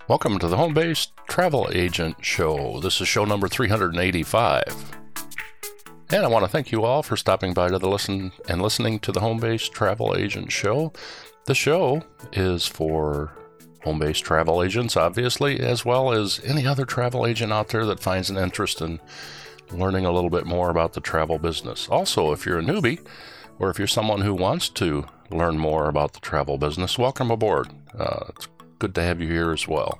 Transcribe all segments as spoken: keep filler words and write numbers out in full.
Welcome to the Home-Based Travel Agent Show. This is show number three hundred eighty-five. And I want to thank you all for stopping by to the listen and listening to the Home-Based Travel Agent Show. The show is for home-based travel agents, obviously, as well as any other travel agent out there that finds an interest in learning a little bit more about the travel business. Also, if you're a newbie, or if you're someone who wants to learn more about the travel business, welcome aboard. Uh, it's good to have you here as well.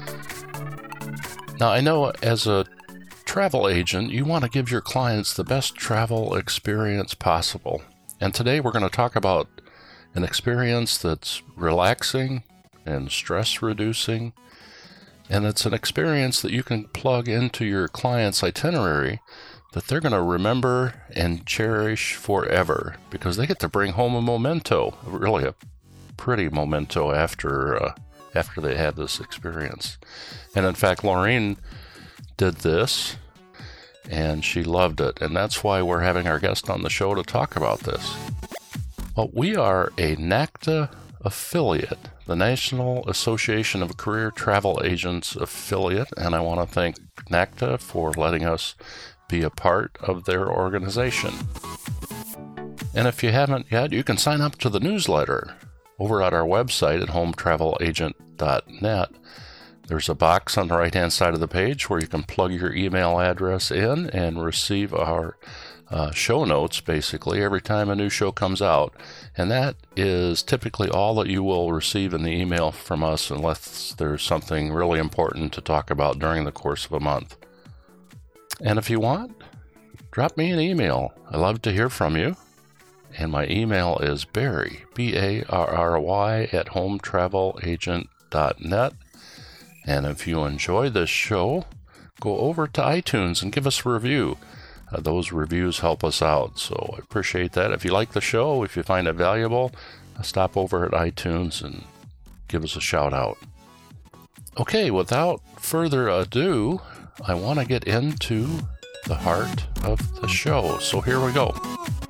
Now, I know as a travel agent, you want to give your clients the best travel experience possible. And today we're going to talk about an experience that's relaxing and stress-reducing. And it's an experience that you can plug into your client's itinerary that they're going to remember and cherish forever because they get to bring home a memento, really a pretty memento after uh, after they had this experience. And in fact, Laureen did this and she loved it. And that's why we're having our guest on the show to talk about this. Well, we are a NACTA affiliate, the National Association of Career Travel Agents affiliate. And I want to thank NACTA for letting us be a part of their organization. And if you haven't yet, you can sign up to the newsletter over at our website at home travel agent dot net. There's a box on the right-hand side of the page where you can plug your email address in and receive our uh, show notes, basically, every time a new show comes out. And that is typically all that you will receive in the email from us unless there's something really important to talk about during the course of a month. And if you want, drop me an email. I love to hear from you. And my email is Barry, B A R R Y, at home travel agent dot net. And if you enjoy this show, go over to iTunes and give us a review. Uh, those reviews help us out, so I appreciate that. If you like the show, if you find it valuable, uh, stop over at iTunes and give us a shout out. Okay, without further ado, I want to get into the heart of the show. So here we go.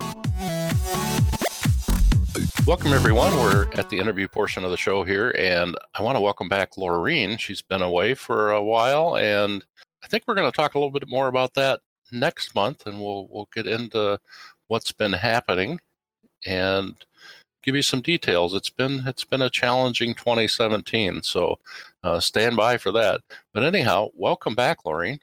Welcome, everyone. We're at the interview portion of the show here, and I want to welcome back Laureen. She's been away for a while, and I think we're going to talk a little bit more about that next month, and we'll we'll get into what's been happening and give you some details. It's been it's been a challenging twenty seventeen, so uh, stand by for that. But anyhow, welcome back, Laureen.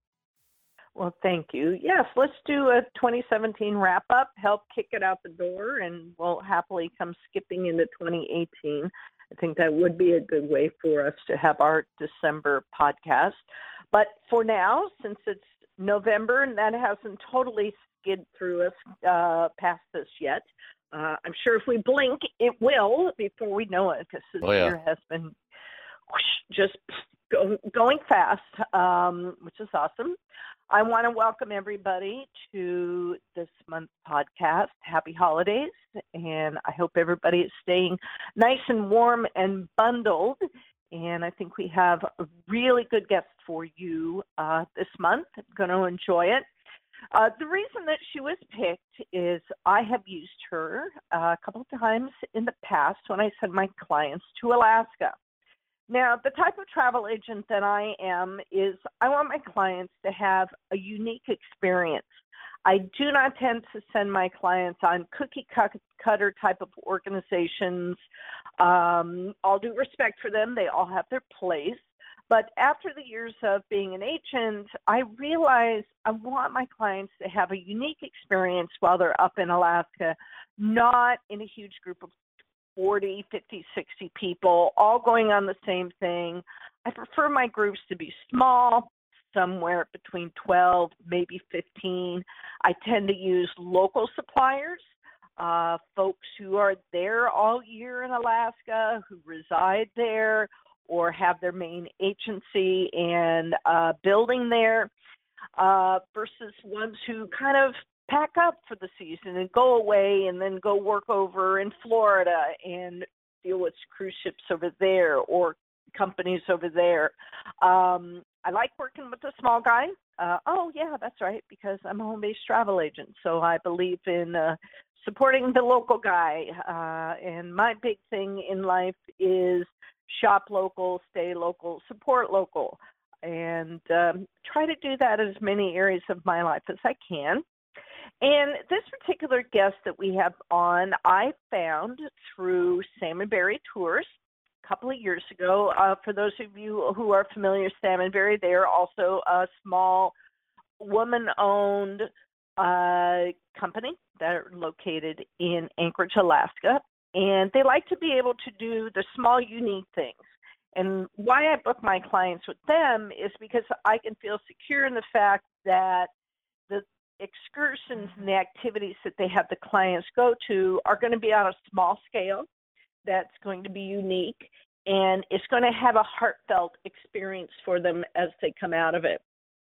Well, thank you. Yes, let's do a twenty seventeen wrap-up, help kick it out the door, and we'll happily come skipping into twenty eighteen. I think that would be a good way for us to have our December podcast. But for now, since it's November and that hasn't totally skid through us uh, past this yet, uh, I'm sure if we blink, it will before we know it, because this oh, yeah. year has been whoosh, just go, going fast, um, which is awesome. I want to welcome everybody to this month's podcast. Happy holidays, and I hope everybody is staying nice and warm and bundled. And I think we have a really good guest for you uh, this month. I'm going to enjoy it. Uh, the reason that she was picked is I have used her uh, a couple of times in the past when I send my clients to Alaska. Now, the type of travel agent that I am is I want my clients to have a unique experience. I do not tend to send my clients on cookie cutter type of organizations. Um, all due respect for them, they all have their place. But after the years of being an agent, I realize I want my clients to have a unique experience while they're up in Alaska, not in a huge group of forty, fifty, sixty people, all going on the same thing. I prefer my groups to be small, somewhere between twelve, maybe fifteen. I tend to use local suppliers, uh, folks who are there all year in Alaska, who reside there, or have their main agency and uh, building there, uh, versus ones who kind of pack up for the season and go away and then go work over in Florida and deal with cruise ships over there or companies over there. Um, I like working with the small guy. Uh, oh, yeah, that's right, because I'm a home-based travel agent, so I believe in uh, supporting the local guy. Uh, and my big thing in life is shop local, stay local, support local, and um, try to do that in as many areas of my life as I can. And this particular guest that we have on, I found through Salmonberry Tours a couple of years ago. Uh, for those of you who are familiar with Salmonberry, they are also a small woman-owned uh, company that are located in Anchorage, Alaska. And they like to be able to do the small, unique things. And why I book my clients with them is because I can feel secure in the fact that the excursions and the activities that they have the clients go to are going to be on a small scale, that's going to be unique, and it's going to have a heartfelt experience for them as they come out of it.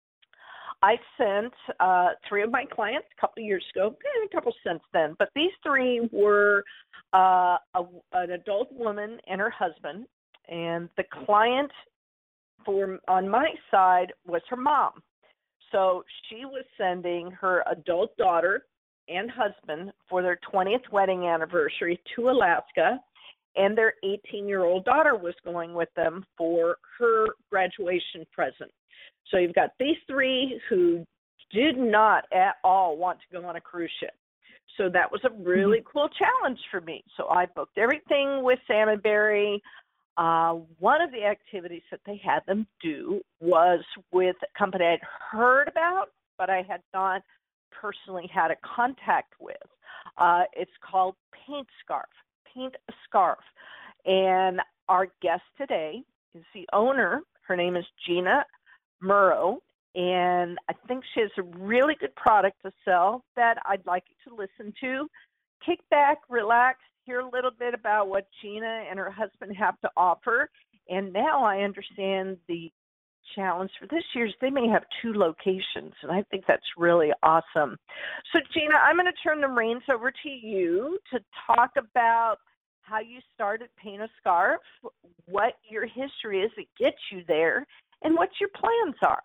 I sent uh, three of my clients a couple of years ago, and a couple since then, but these three were uh, a, an adult woman and her husband, and the client for on my side was her mom. So she was sending her adult daughter and husband for their twentieth wedding anniversary to Alaska, and their eighteen-year-old daughter was going with them for her graduation present. So you've got these three who did not at all want to go on a cruise ship. So that was a really mm-hmm. cool challenge for me. So I booked everything with Salmonberry. Uh, one of the activities that they had them do was with a company I'd heard about, but I had not personally had a contact with. Uh, it's called Paint Scarf, Paint a Scarf. And our guest today is the owner. Her name is Gina Murrow, and I think she has a really good product to sell that I'd like you to listen to. Kick back, relax, hear a little bit about what Gina and her husband have to offer. And now I understand the challenge for this year is they may have two locations, and I think that's really awesome. So, Gina, I'm going to turn the reins over to you to talk about how you started Paint a Scarf, what your history is that gets you there, and what your plans are.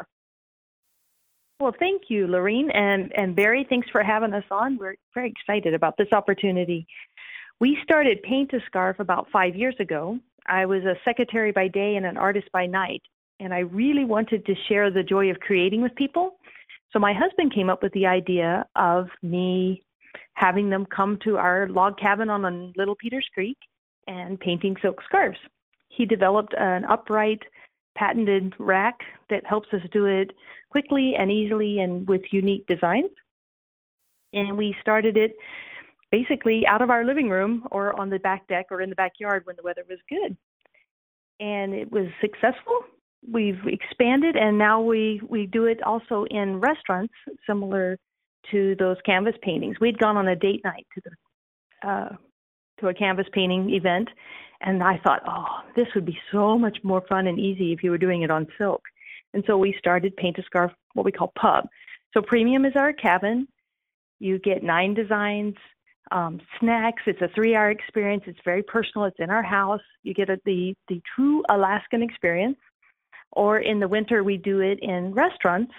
Well, thank you, Lorene, and, and Barry, thanks for having us on. We're very excited about this opportunity. We started Paint a Scarf about five years ago. I was a secretary by day and an artist by night, and I really wanted to share the joy of creating with people. So my husband came up with the idea of me having them come to our log cabin on Little Peters Creek and painting silk scarves. He developed an upright, patented rack that helps us do it quickly and easily and with unique designs. And we started it basically out of our living room or on the back deck or in the backyard when the weather was good. And it was successful. We've expanded, and now we, we do it also in restaurants, similar to those canvas paintings. We'd gone on a date night to the uh, to a canvas painting event, and I thought, oh, this would be so much more fun and easy if you were doing it on silk. And so we started Paint a Scarf, what we call Pub. So premium is our cabin. You get nine designs, um, snacks. It's a three-hour experience. It's very personal. It's in our house. You get a, the, the true Alaskan experience. Or in the winter, we do it in restaurants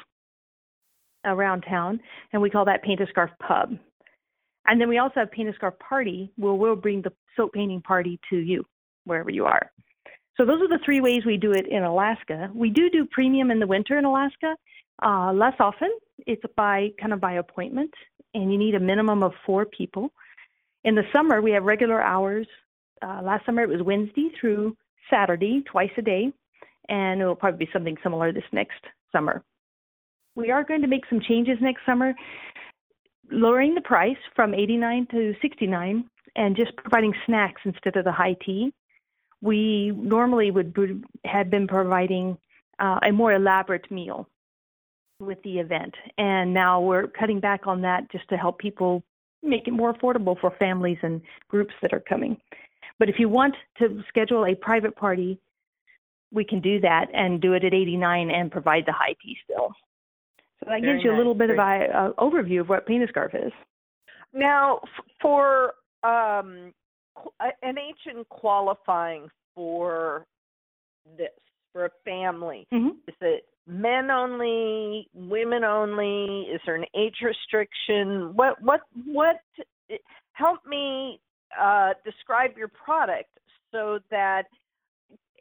around town, and we call that Paint a Scarf Pub. And then we also have Paint a Scarf Party, where we'll bring the silk painting party to you, wherever you are. So those are the three ways we do it in Alaska. We do do premium in the winter in Alaska, uh, less often. It's by kind of by appointment, and you need a minimum of four people. In the summer, we have regular hours. Uh, last summer, it was Wednesday through Saturday, twice a day, and it will probably be something similar this next summer. We are going to make some changes next summer, lowering the price from eighty-nine dollars to sixty-nine dollars and just providing snacks instead of the high tea. We normally would have been providing uh, a more elaborate meal with the event, and now we're cutting back on that just to help people make it more affordable for families and groups that are coming. But if you want to schedule a private party, we can do that and do it at eighty-nine dollars and provide the high tea still. So that Very gives you nice. a little bit Great. of an uh, overview of what Paint a Scarf is. Now, f- for um, an agent qualifying for this, for a family, mm-hmm. is it men only, women only? Is there an age restriction? What, what, what? Help me uh, describe your product so that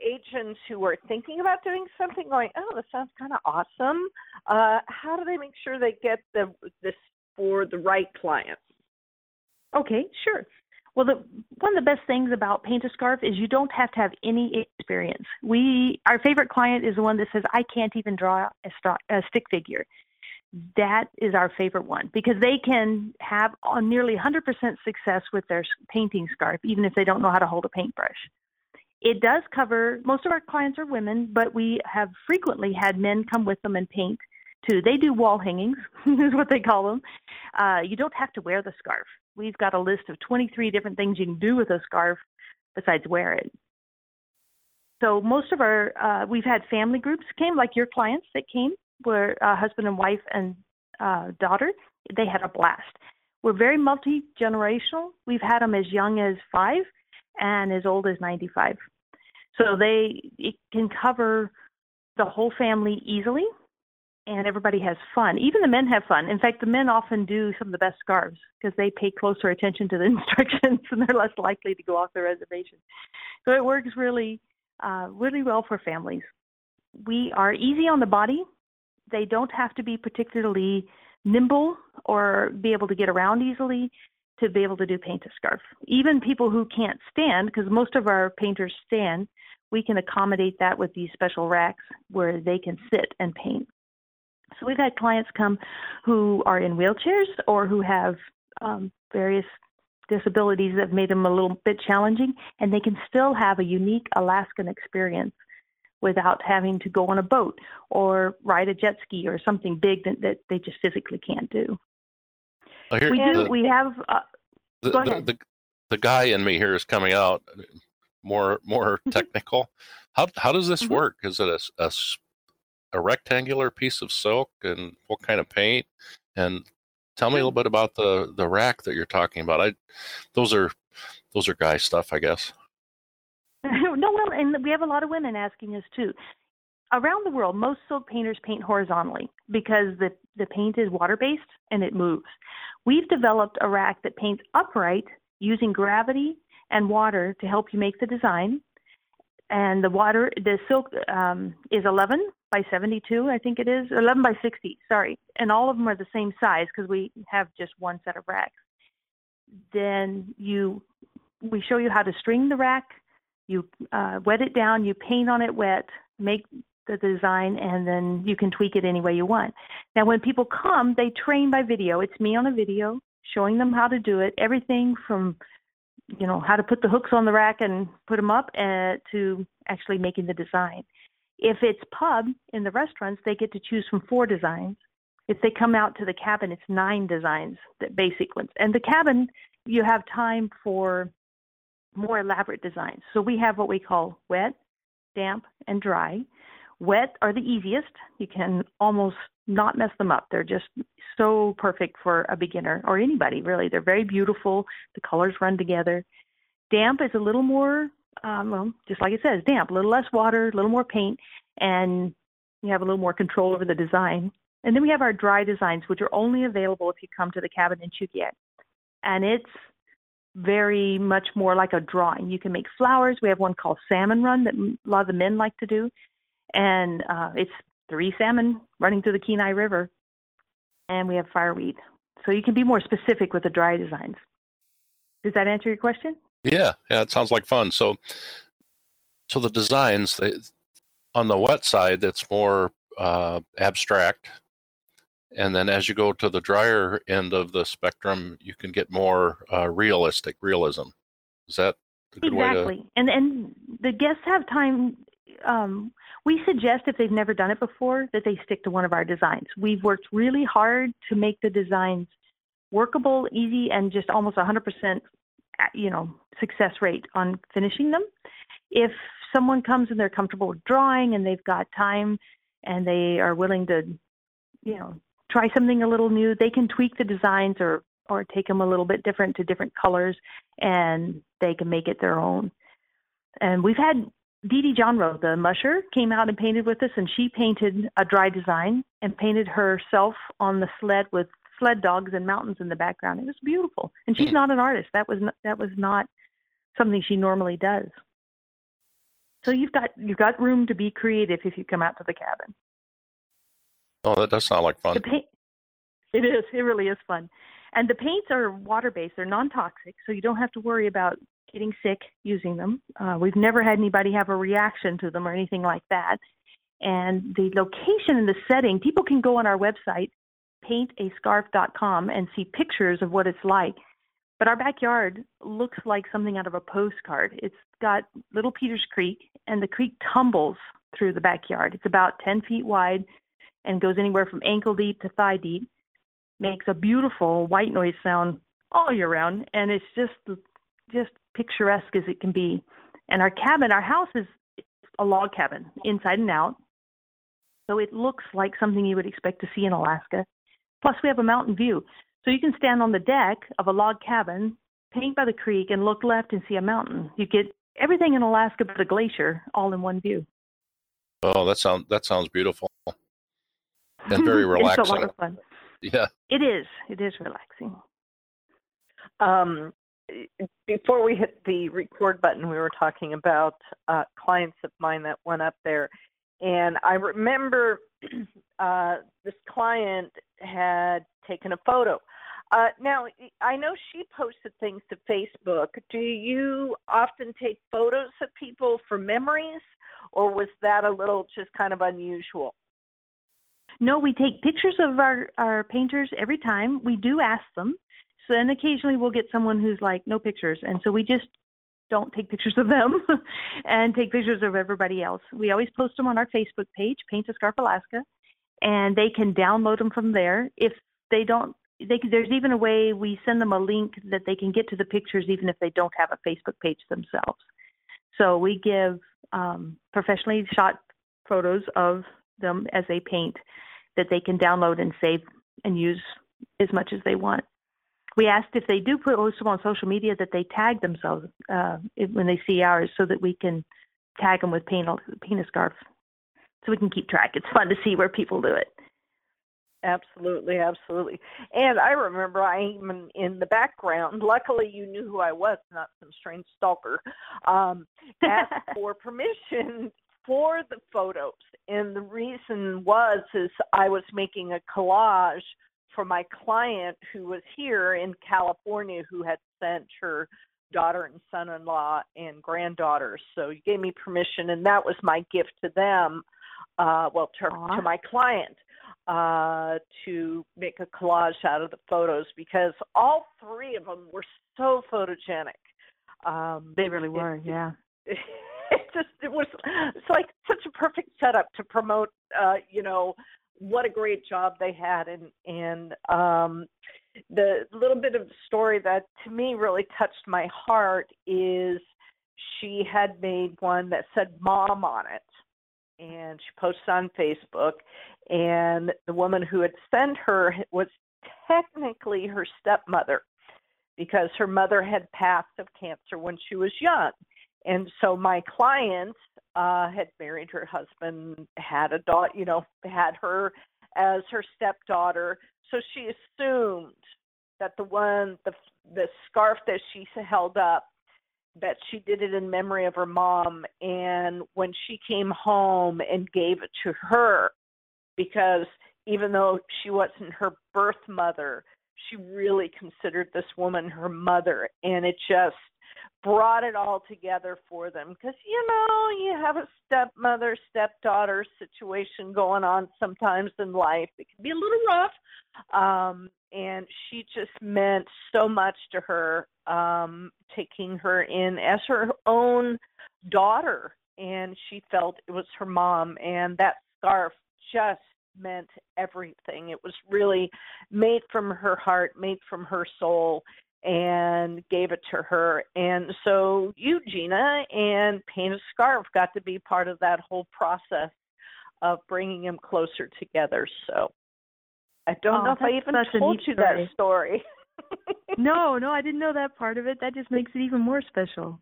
agents who are thinking about doing something going, oh, this sounds kind of awesome, uh, how do they make sure they get the this for the right client? Okay, sure. Well, the, one of the best things about Paint a Scarf is you don't have to have any experience. We, our favorite client is the one that says, I can't even draw a, st- a stick figure. That is our favorite one because they can have a nearly one hundred percent success with their painting scarf, even if they don't know how to hold a paintbrush. It does cover, most of our clients are women, but we have frequently had men come with them and paint too. They do wall hangings, is what they call them. Uh, you don't have to wear the scarf. We've got a list of twenty-three different things you can do with a scarf besides wear it. So most of our, uh, we've had family groups came, like your clients that came, were uh, husband and wife and uh, daughter. They had a blast. We're very multi-generational. We've had them as young as five and as old as ninety-five. So they it can cover the whole family easily, and everybody has fun. Even the men have fun. In fact, the men often do some of the best scarves because they pay closer attention to the instructions and they're less likely to go off the reservation. So it works really, uh, really well for families. We are easy on the body. They don't have to be particularly nimble or be able to get around easily to be able to do Paint a Scarf. Even people who can't stand, because most of our painters stand, we can accommodate that with these special racks where they can sit and paint. So we've had clients come who are in wheelchairs or who have um, various disabilities that have made them a little bit challenging, and they can still have a unique Alaskan experience without having to go on a boat or ride a jet ski or something big that, that they just physically can't do. I hear we do. The, we have. Uh, the, go ahead. The, the, the guy in me here is coming out more more technical. how how does this mm-hmm. work? Is it a, a a rectangular piece of silk, and what kind of paint? And tell me a little bit about the the rack that you're talking about. I those are those are guy stuff, I guess. No, well, and we have a lot of women asking us too. Around the world, most silk painters paint horizontally because the, the paint is water-based and it moves. We've developed a rack that paints upright using gravity and water to help you make the design. And the water, the silk um, is eleven by seventy-two, I think it is, eleven by sixty, sorry. And all of them are the same size because we have just one set of racks. Then you, we show you how to string the rack. You uh, wet it down, you paint on it wet, make the design, and then you can tweak it any way you want. Now, when people come, they train by video. It's me on a video showing them how to do it, everything from, you know, how to put the hooks on the rack and put them up uh, to actually making the design. If it's pub in the restaurants, they get to choose from four designs. If they come out to the cabin, it's nine designs, the basic ones. And the cabin, you have time for more elaborate designs. So we have what we call wet, damp, and dry. Wet are the easiest. You can almost not mess them up. They're just so perfect for a beginner or anybody, really. They're very beautiful. The colors run together. Damp is a little more, um, well, just like it says, damp, a little less water, a little more paint, and you have a little more control over the design. And then we have our dry designs, which are only available if you come to the cabin in Chugiak. And it's very much more like a drawing. You can make flowers. We have one called Salmon Run that a lot of the men like to do. And uh, it's three salmon running through the Kenai River. And we have fireweed. So you can be more specific with the dry designs. Does that answer your question? Yeah, yeah, it sounds like fun. So so the designs, they, on the wet side, it's more uh, abstract. And then as you go to the drier end of the spectrum, you can get more uh, realistic, realism. Is that a good exactly. way to... And and the guests have time. Um, we suggest if they've never done it before that they stick to one of our designs. We've worked really hard to make the designs workable, easy, and just almost one hundred percent, you know, success rate on finishing them. If someone comes and they're comfortable with drawing and they've got time and they are willing to, you know, try something a little new, they can tweak the designs or, or take them a little bit different to different colors, and they can make it their own. And we've had Dee Dee Johnroe, the musher, came out and painted with us, and she painted a dry design and painted herself on the sled with sled dogs and mountains in the background. It was beautiful. And she's not an artist. That was not, that was not something she normally does. So you've got you've got room to be creative if you come out to the cabin. Oh, that does sound like fun. The paint, it is. It really is fun. And the paints are water-based. They're non-toxic, so you don't have to worry about getting sick using them. Uh, we've never had anybody have a reaction to them or anything like that. And the location and the setting, people can go on our website, paint a scarf dot com, and see pictures of what it's like. But our backyard looks like something out of a postcard. It's got Little Peters Creek, and the creek tumbles through the backyard. It's about ten feet wide and goes anywhere from ankle deep to thigh deep. Makes a beautiful white noise sound all year round, and it's just just picturesque as it can be. And our cabin, our house is a log cabin, inside and out. So it looks like something you would expect to see in Alaska. Plus, we have a mountain view. So you can stand on the deck of a log cabin, paint by the creek, and look left and see a mountain. You get everything in Alaska but a glacier all in one view. Oh, that sounds that sounds beautiful and very relaxing. It's a lot of fun. Yeah, it is. It is relaxing. Um, before we hit the record button, we were talking about uh, clients of mine that went up there, and I remember uh, this client had taken a photo. Uh, now, I know she posted things to Facebook. Do you often take photos of people for memories, or was that a little just kind of unusual? No, we take pictures of our, our painters every time. We do ask them. So then occasionally we'll get someone who's like, no pictures. And so we just don't take pictures of them and take pictures of everybody else. We always post them on our Facebook page, Paint a Scarf Alaska, and they can download them from there. If they don't, they can, there's even a way we send them a link that they can get to the pictures even if they don't have a Facebook page themselves. So we give um, professionally shot photos of them as they paint that they can download and save and use as much as they want. We asked if they do post them on social media that they tag themselves uh, when they see ours so that we can tag them with paint a, paint a scarf so we can keep track. It's fun to see where people do it. Absolutely, absolutely. And I remember I even in the background, luckily you knew who I was, not some strange stalker, um, asked for permission for the photos. And the reason was is I was making a collage for my client who was here in California who had sent her daughter and son-in-law and granddaughter. So you gave me permission, and that was my gift to them, uh, well, to, to my client, uh, to make a collage out of the photos because all three of them were so photogenic. Um, they really were, it, yeah. It, it just, it was, it's like such a perfect setup to promote, uh, you know, what a great job they had. And, and um, the little bit of story that to me really touched my heart is she had made one that said mom on it. And she posted on Facebook. And the woman who had sent her was technically her stepmother because her mother had passed of cancer when she was young. And so my client uh, had married her husband, had a daughter, you know, had her as her stepdaughter. So she assumed that the one, the the scarf that she held up, that she did it in memory of her mom. And when she came home and gave it to her, because even though she wasn't her birth mother, she really considered this woman her mother. And it just brought it all together for them because, you know, you have a stepmother, stepdaughter situation going on sometimes in life. It can be a little rough. Um, and she just meant so much to her, um, taking her in as her own daughter. And she felt it was her mom. And that scarf just meant everything. It was really made from her heart, made from her soul, and gave it to her. And so you, Gina, and Paint a Scarf got to be part of that whole process of bringing them closer together. So I don't oh, know if I even told you story. that story. no, no, I didn't know that part of it. That just makes it even more special.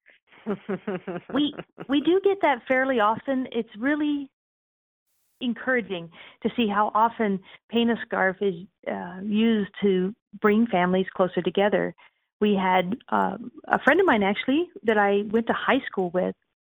we we do get that fairly often. It's really encouraging to see how often Paint a Scarf is uh, used to bring families closer together. We had um, a friend of mine actually that I went to high school with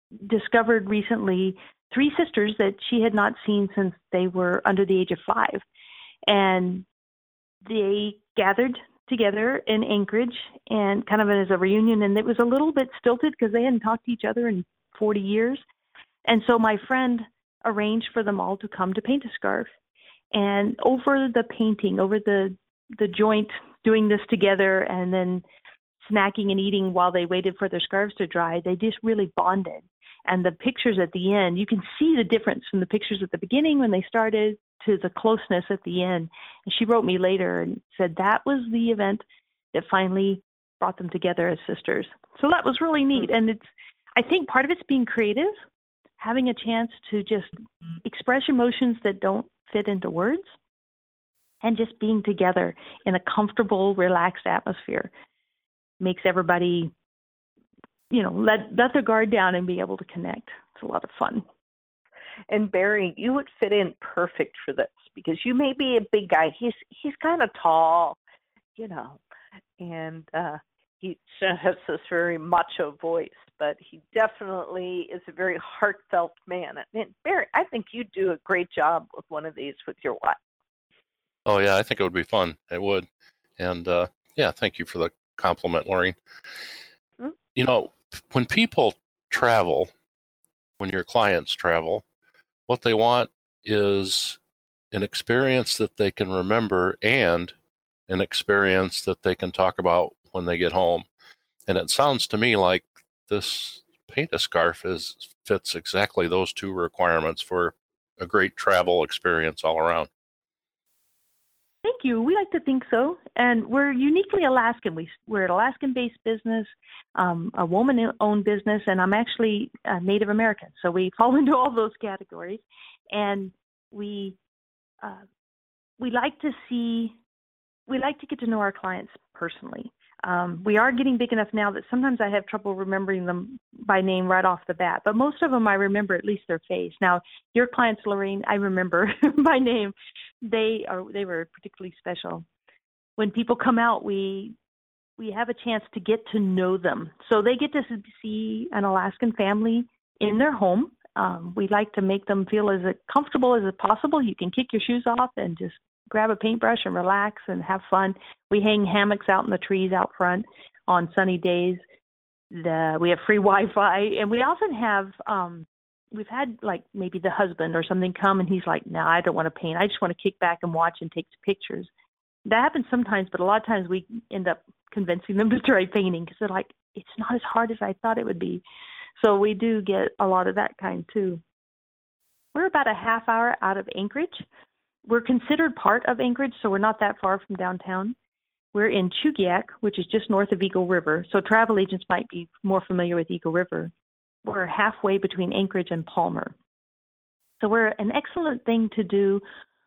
discovered recently three sisters that she had not seen since they were under the age of five. And they gathered together in Anchorage and kind of as a reunion. And it was a little bit stilted because they hadn't talked to each other in forty years. And so my friend arranged for them all to come to paint a scarf. And over the painting, over the, the joint, doing this together and then snacking and eating while they waited for their scarves to dry, they just really bonded. And the pictures at the end, you can see the difference from the pictures at the beginning when they started to the closeness at the end. And she wrote me later and said that was the event that finally brought them together as sisters. So that was really neat. And it's, I think part of it's being creative, having a chance to just express emotions that don't fit into words, and just being together in a comfortable, relaxed atmosphere makes everybody, you know, let, let their guard down and be able to connect. It's a lot of fun. And Barry, you would fit in perfect for this because you may be a big guy. He's he's kind of tall, you know, and uh, he has this very macho voice, but he definitely is a very heartfelt man. And Barry, I think you'd do a great job with one of these with your wife. Oh, yeah, I think it would be fun. It would. And, uh, yeah, thank you for the compliment, Maureen. Mm-hmm. You know, when people travel, when your clients travel, what they want is an experience that they can remember and an experience that they can talk about when they get home. And it sounds to me like this paint a scarf is fits exactly those two requirements for a great travel experience all around. Thank you. We like to think so. And we're uniquely Alaskan. We, we're an Alaskan-based business, um, a woman-owned business, and I'm actually a Native American. So we fall into all those categories. And we uh, we like to see, we like to get to know our clients personally. Um, we are getting big enough now that sometimes I have trouble remembering them by name right off the bat, but most of them I remember at least their face. Now, your clients, Lorraine, I remember by name. They are they were particularly special. When people come out, we we have a chance to get to know them. So they get to see an Alaskan family in their home. Um, we like to make them feel as comfortable as possible. You can kick your shoes off and just grab a paintbrush and relax and have fun. We hang hammocks out in the trees out front on sunny days. The, we have free Wi-Fi, and we often have, um, we've had like maybe the husband or something come, and he's like, no, I don't want to paint. I just want to kick back and watch and take pictures. That happens sometimes, but a lot of times we end up convincing them to try painting because they're like, it's not as hard as I thought it would be. So we do get a lot of that kind too. We're about a half hour out of Anchorage. We're considered part of Anchorage, so we're not that far from downtown. We're in Chugiak, which is just north of Eagle River, so travel agents might be more familiar with Eagle River. We're halfway between Anchorage and Palmer. So we're an excellent thing to do.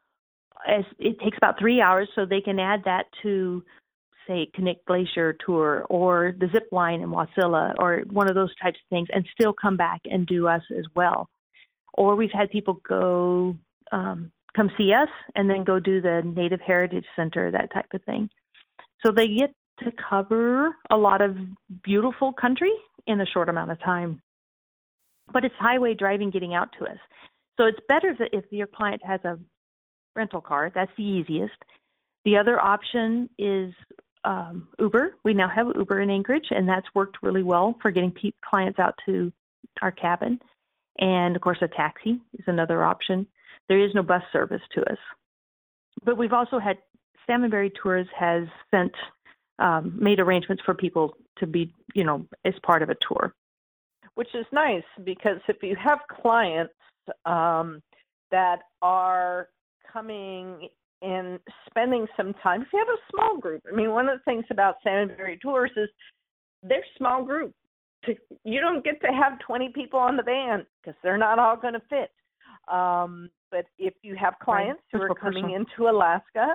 As it takes about three hours, so they can add that to, say, Knik Glacier tour or the zip line in Wasilla or one of those types of things and still come back and do us as well. Or we've had people go... Um, come see us and then go do the Native Heritage Center, that type of thing. So they get to cover a lot of beautiful country in a short amount of time. But it's highway driving getting out to us. So it's better if, if your client has a rental car. That's the easiest. The other option is um, Uber. We now have Uber in Anchorage, and that's worked really well for getting pe- clients out to our cabin. And, of course, a taxi is another option. There is no bus service to us. But we've also had, Salmonberry Tours has sent, um, made arrangements for people to be, you know, as part of a tour. Which is nice because if you have clients um, that are coming and spending some time, if you have a small group, I mean, one of the things about Salmonberry Tours is they're small group. You don't get to have twenty people on the van because they're not all going to fit. Um, but if you have clients right. who are coming personal. into Alaska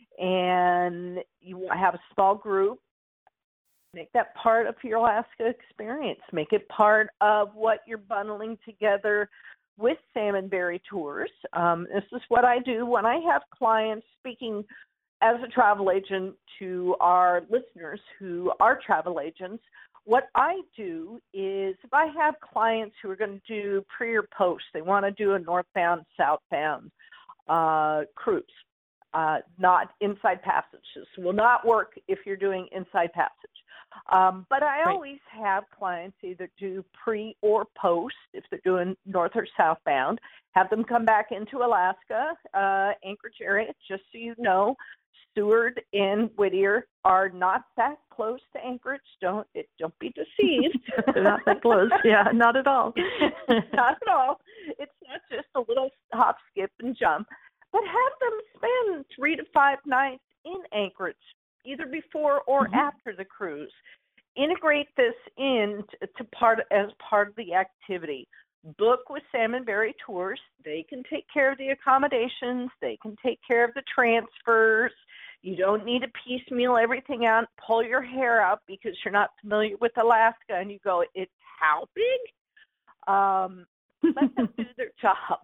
and you have a small group, make that part of your Alaska experience. Make it part of what you're bundling together with Salmonberry Tours. Um, this is what I do when I have clients speaking as a travel agent, to our listeners who are travel agents, what I do is if I have clients who are going to do pre or post, they want to do a northbound, southbound uh, cruise, uh, not inside passages. Will not work if you're doing inside passage. Um, but I right. always have clients either do pre or post if they're doing north or southbound, have them come back into Alaska, uh, Anchorage area, just so you know. Seward and Whittier are not that close to Anchorage. Don't it, don't be deceived. They're not that close. Yeah, not at all. Not at all. It's not just a little hop, skip, and jump. But have them spend three to five nights in Anchorage, either before or mm-hmm. after the cruise. Integrate this in to, to part as part of the activity. Book with Salmonberry Tours. They can take care of the accommodations. They can take care of the transfers. You don't need to piecemeal everything out, pull your hair out because you're not familiar with Alaska, and you go, it's how big? Um, let them do their job.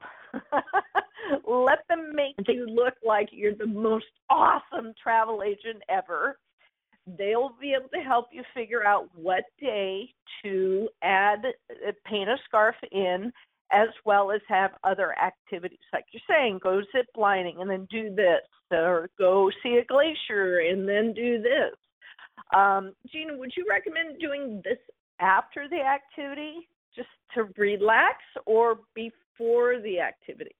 Let them make you look like you're the most awesome travel agent ever. They'll be able to help you figure out what day to add, uh, paint a scarf in, as well as have other activities. Like you're saying, go zip lining and then do this, or go see a glacier and then do this. Um, Gina, would you recommend doing this after the activity just to relax or before the activities?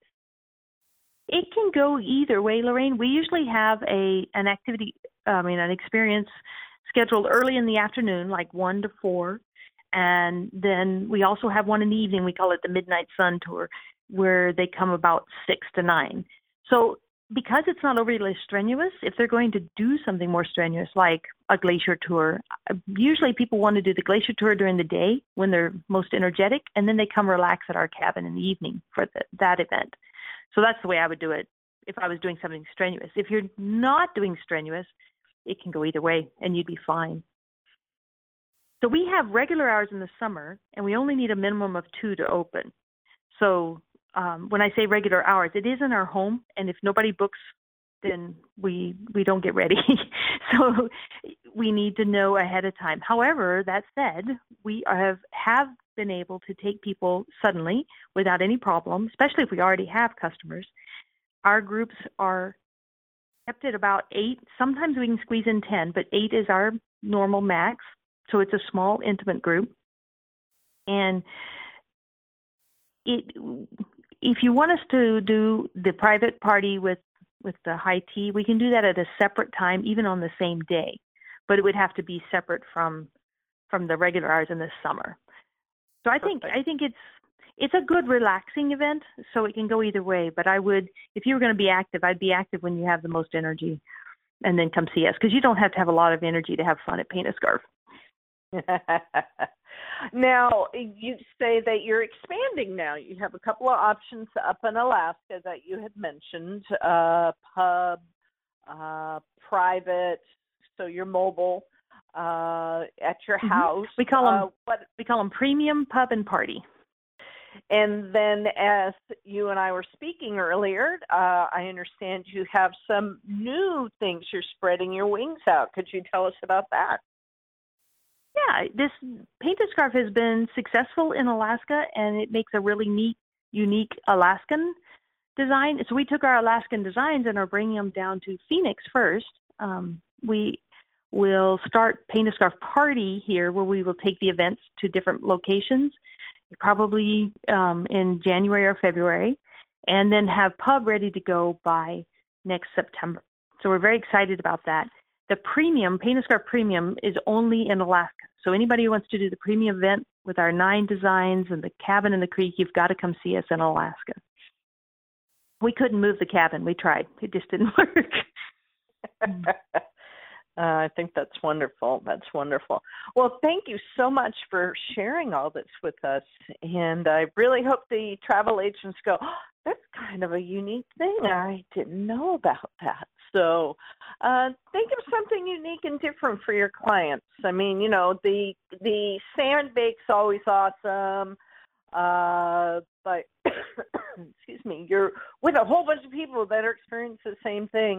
It can go either way, Lorraine. We usually have a an activity, I mean, an experience scheduled early in the afternoon, like one to four. And then we also have one in the evening. We call it the Midnight Sun Tour, where they come about six to nine. So because it's not overly strenuous, if they're going to do something more strenuous, like a glacier tour, usually people want to do the glacier tour during the day when they're most energetic, and then they come relax at our cabin in the evening for the, that event. So that's the way I would do it if I was doing something strenuous. If you're not doing strenuous, it can go either way, and you'd be fine. So we have regular hours in the summer, and we only need a minimum of two to open. So um, when I say regular hours, it is in our home, and if nobody books, then we we don't get ready. So we need to know ahead of time. However, that said, we have, have been able to take people suddenly without any problem, especially if we already have customers. Our groups are kept at about eight. Sometimes we can squeeze in ten, but eight is our normal max. So it's a small, intimate group. And it, if you want us to do the private party with, with the high tea, we can do that at a separate time, even on the same day. But it would have to be separate from from the regular hours in the summer. So I think I think it's it's a good relaxing event, so it can go either way. But I would, if you were going to be active, I'd be active when you have the most energy, and then come see us, because you don't have to have a lot of energy to have fun at Paint a Scarf. Now, you say that you're expanding now. You have a couple of options up in Alaska that you had mentioned, uh, pub, uh, private, so you're mobile uh, at your Mm-hmm. house. We call them uh, what, we call them premium pub and party. And then as you and I were speaking earlier, uh, I understand you have some new things you're spreading your wings out. Could you tell us about that? Yeah, this Paint a Scarf has been successful in Alaska, and it makes a really neat, unique Alaskan design. So we took our Alaskan designs and are bringing them down to Phoenix first. Um, we will start Paint a Scarf Party here, where we will take the events to different locations, probably um, in January or February, and then have Pub ready to go by next September. So we're very excited about that. The premium, Paint a Scarf Premium, is only in Alaska. So anybody who wants to do the premium event with our nine designs and the cabin in the creek, you've got to come see us in Alaska. We couldn't move the cabin. We tried. It just didn't work. uh, I think that's wonderful. That's wonderful. Well, thank you so much for sharing all this with us. And I really hope the travel agents go, oh, that's kind of a unique thing. I didn't know about that. So uh, think of something unique and different for your clients. I mean, you know, the the sand bake's always awesome, uh, but excuse me, you're with a whole bunch of people that are experiencing the same thing.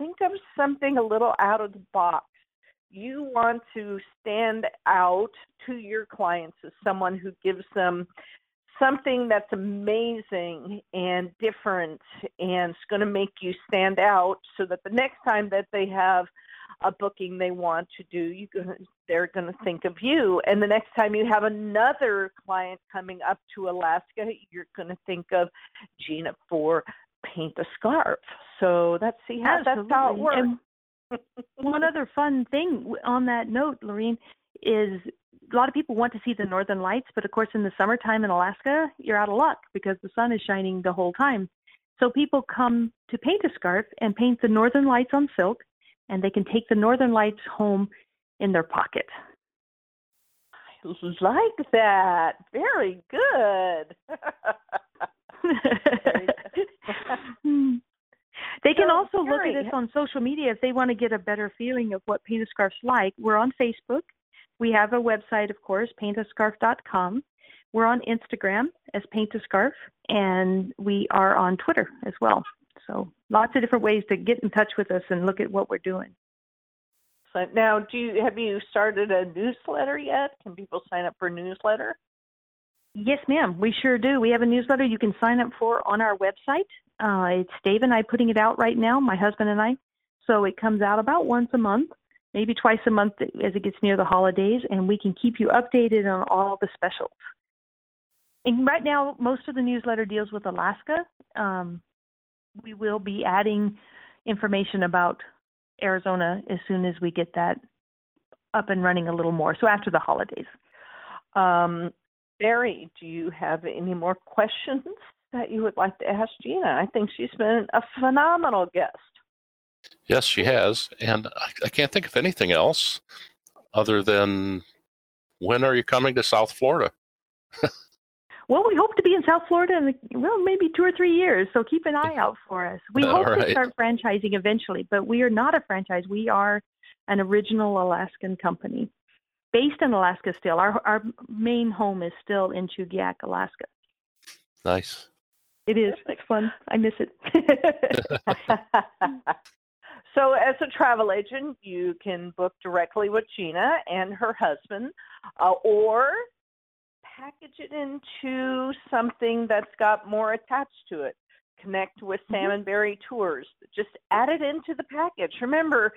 think of something a little out of the box. You want to stand out to your clients as someone who gives them something that's amazing and different and it's going to make you stand out so that the next time that they have a booking they want to do, you gonna, they're going to think of you. And the next time you have another client coming up to Alaska, you're going to think of Gina for Paint a Scarf. So that's, see how, that's how it works. And one other fun thing on that note, Lorene, is a lot of people want to see the northern lights, but of course in the summertime in Alaska, you're out of luck because the sun is shining the whole time. So people come to Paint a Scarf and paint the northern lights on silk, and they can take the northern lights home in their pocket. I like that. Very good. Very good. They can so, also look Gary, at us on social media if they want to get a better feeling of what Paint a Scarf's like. We're on Facebook. We have a website, of course, paint a scarf dot com. We're on Instagram as Paint a Scarf, and we are on Twitter as well. So lots of different ways to get in touch with us and look at what we're doing. So now, do you have you started a newsletter yet? Can people sign up for a newsletter? Yes, ma'am. We sure do. We have a newsletter you can sign up for on our website. Uh, it's Dave and I putting it out right now, my husband and I. So it comes out about once a month, maybe twice a month as it gets near the holidays, and we can keep you updated on all the specials. And right now, most of the newsletter deals with Alaska. Um, we will be adding information about Arizona as soon as we get that up and running a little more, so after the holidays. Um, Barry, do you have any more questions that you would like to ask Gina? I think she's been a phenomenal guest. Yes, she has. And I, I can't think of anything else other than, when are you coming to South Florida? Well, we hope to be in South Florida in, well, maybe two or three years, so keep an eye out for us. We All hope right. to start franchising eventually, but we are not a franchise. We are an original Alaskan company based in Alaska still. Our our main home is still in Chugiak, Alaska. Nice. It is. It's fun. I miss it. So as a travel agent, you can book directly with Gina and her husband, uh, or package it into something that's got more attached to it. Connect with Mm-hmm. Salmonberry Tours. Just add it into the package. Remember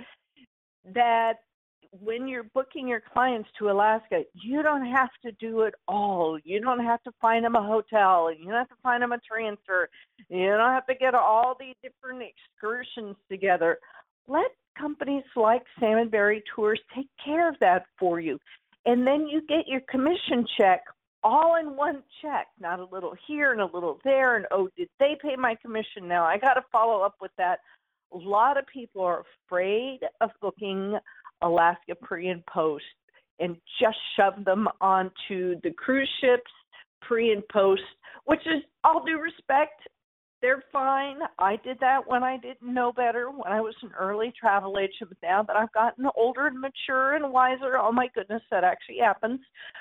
that when you're booking your clients to Alaska, you don't have to do it all. You don't have to find them a hotel. You don't have to find them a transfer. You don't have to get all the different excursions together. Let companies like Salmonberry Tours take care of that for you. And then you get your commission check all in one check, not a little here and a little there. And, oh, did they pay my commission now? I got to follow up with that. A lot of people are afraid of booking Alaska pre and post and just shove them onto the cruise ships pre and post, which is, all due respect, they're fine. I did that when I didn't know better, when I was an early travel agent. But now that I've gotten older and mature and wiser, oh my goodness, that actually happens.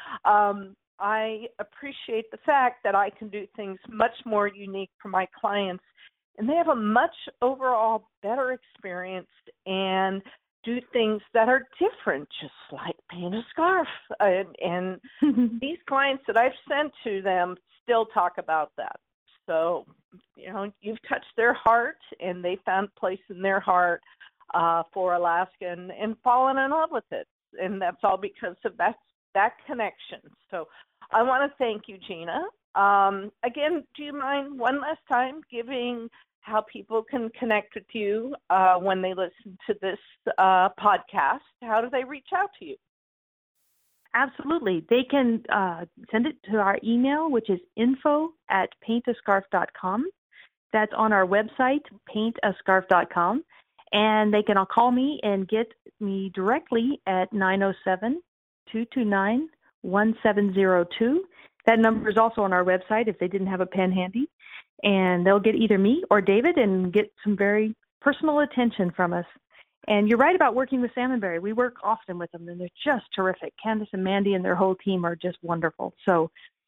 Um, I appreciate the fact that I can do things much more unique for my clients, and they have a much overall better experience and do things that are different, just like paint a scarf. And, and these clients that I've sent to them still talk about that. So, you know, you've touched their heart, and they found a place in their heart uh, for Alaska and, and fallen in love with it. And that's all because of that, that connection. So I want to thank you, Gina. Um, again, do you mind one last time giving how people can connect with you uh, when they listen to this uh, podcast? How do they reach out to you? Absolutely. They can uh, send it to our email, which is info at paint a scarf dot com. That's on our website, paint a scarf dot com. And they can all call me and get me directly at nine oh seven, two two nine, one seven zero two. That number is also on our website if they didn't have a pen handy. And they'll get either me or David and get some very personal attention from us. And you're right about working with Salmonberry. We work often with them, and they're just terrific. Candace and Mandy and their whole team are just wonderful. So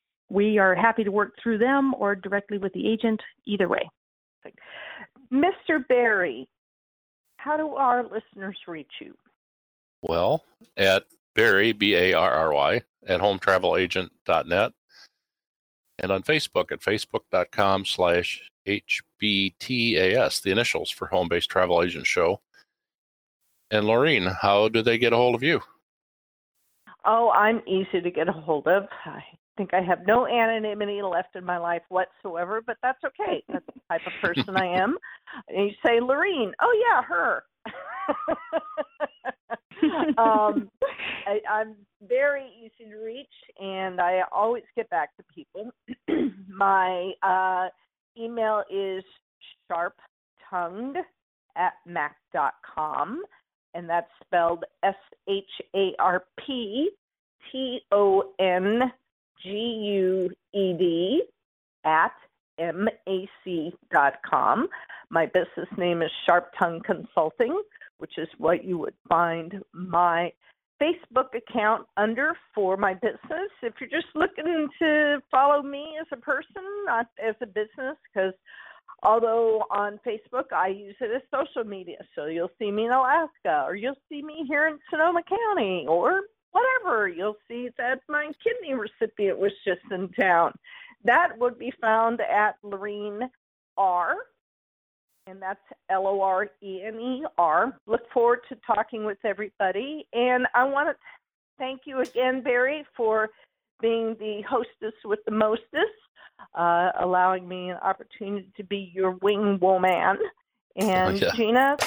we are happy to work through them or directly with the agent, either way. Mister Berry, how do our listeners reach you? Well, at Barry, B A R R Y, at home travel agent dot net, and on Facebook at facebook.com slash HBTAS, the initials for Home Based Travel Agent Show. And Laureen, how do they get a hold of you? Oh, I'm easy to get a hold of. I think I have no anonymity left in my life whatsoever, but that's okay. That's the type of person I am. And you say, Laureen, oh yeah, her. um, I, I'm very easy to reach, and I always get back to people. My uh, email is sharptongued at mac dot com, and that's spelled S H A R P T O N G U E D at M A C dot com. My business name is Sharp Tongue Consulting, which is what you would find my Facebook account under for my business. If you're just looking to follow me as a person, not as a business, because although on Facebook I use it as social media, so you'll see me in Alaska, or you'll see me here in Sonoma County, or whatever. You'll see that my kidney recipient was just in town. That would be found at Laureen R, and that's L O R E N E R. Look forward to talking with everybody. And I want to thank you again, Barry, for being the hostess with the mostest, uh, allowing me an opportunity to be your wing woman. And oh, yeah. Gina,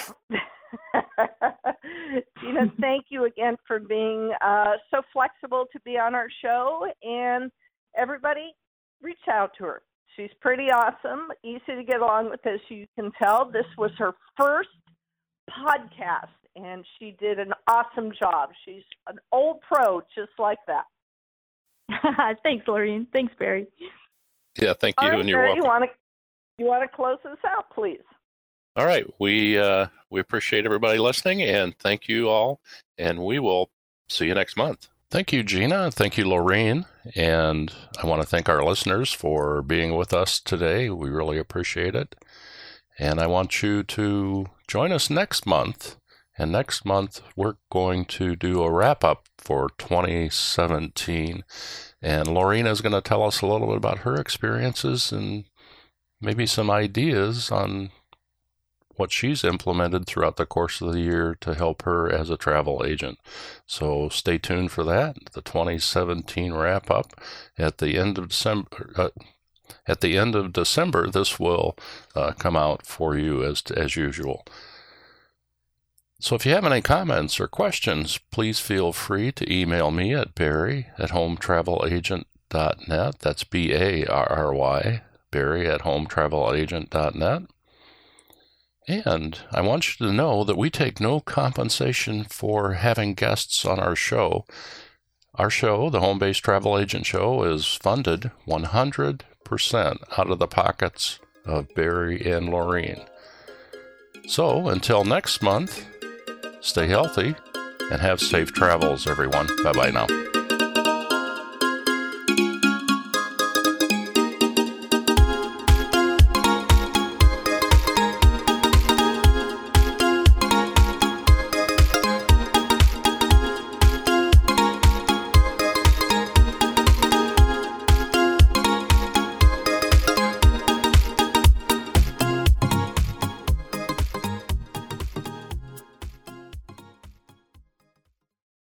Gina, thank you again for being uh, so flexible to be on our show. And everybody, reach out to her. She's pretty awesome, easy to get along with, as you can tell. This was her first podcast, and she did an awesome job. She's an old pro just like that. Thanks, Laureen. Thanks, Barry. Yeah, thank you, right, and you're Barry, welcome. You want to you want to close this out, please? All right. We uh, we appreciate everybody listening, and thank you all, and we will see you next month. Thank you, Gina. Thank you, Laureen. And I want to thank our listeners for being with us today. We really appreciate it. And I want you to join us next month. And next month, we're going to do a wrap-up for twenty seventeen. And Laureen is going to tell us a little bit about her experiences and maybe some ideas on what she's implemented throughout the course of the year to help her as a travel agent. So stay tuned for that. The twenty seventeen wrap up at the end of December. Uh, at the end of December, this will uh, come out for you as as usual. So if you have any comments or questions, please feel free to email me at Barry at home travel agent dot net. That's B A R R Y, Barry at home travel agent dot net. And I want you to know that we take no compensation for having guests on our show. Our show, the Home Based Travel Agent Show, is funded one hundred percent out of the pockets of Barry and Laureen. So until next month, stay healthy and have safe travels, everyone. Bye-bye now.